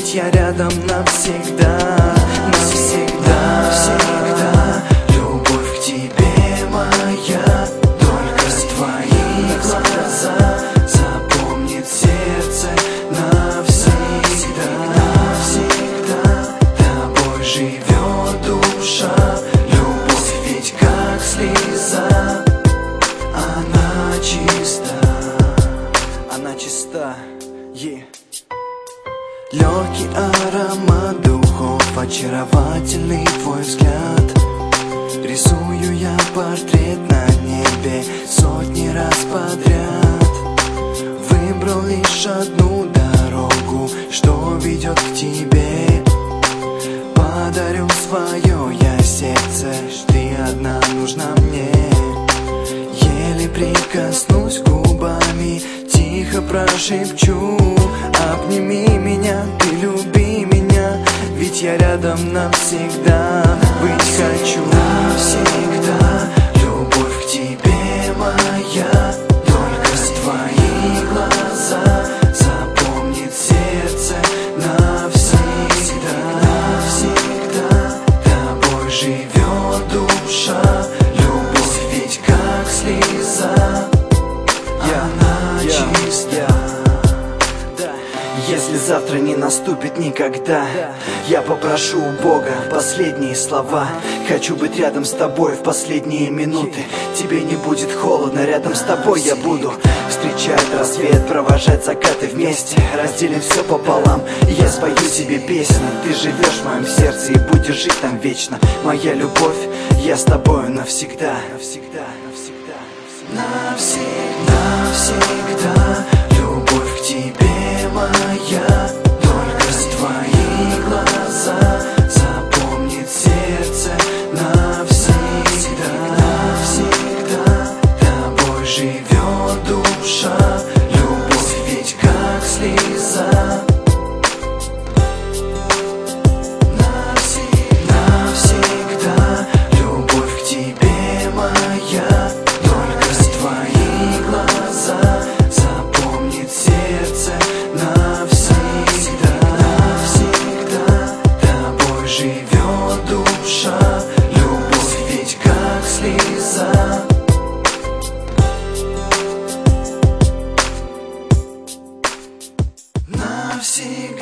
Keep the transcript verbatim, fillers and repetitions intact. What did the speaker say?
ведь я рядом навсегда, навсегда, навсегда. Любовь к тебе моя, только твои глаза запомнит сердце навсегда, навсегда. Тобой живет душа, любовь ведь как слеза, она чиста, она чиста. Yeah. Легкий аромат духов, очаровательный твой взгляд. Рисую я портрет на небе сотни раз подряд. Выбрал лишь одну дорогу, что ведет к тебе. Подарю свое я сердце, ты одна нужна мне. Еле прикоснусь губами, тихо прошепчу: обними меня, ты люби меня, ведь я рядом навсегда быть хочу. Навсегда любовь к тебе моя, только твои глаза запомнит сердце навсегда, навсегда. Тобой живет душа, любовь ведь как слеза, она чиста. Если завтра не наступит никогда, я попрошу у Бога последние слова. Хочу быть рядом с тобой в последние минуты. Тебе не будет холодно, рядом с тобой я буду встречать рассвет, провожать закаты вместе. Разделим все пополам, и я спою тебе песню. Ты живешь в моем сердце и будешь жить там вечно. Моя любовь, я с тобою навсегда, навсегда, навсегда, навсегда, навсегда. Любовь к тебе моя, только твои глаза запомнит сердце навсегда, навсегда. Тобой живет душа, любовь ведь как слеза, навсегда, навсегда. Любовь к тебе моя, только твои глаза запомнит сердце навсегда, навсегда. Тобой живет душа, любовь ведь как слеза, навсегда.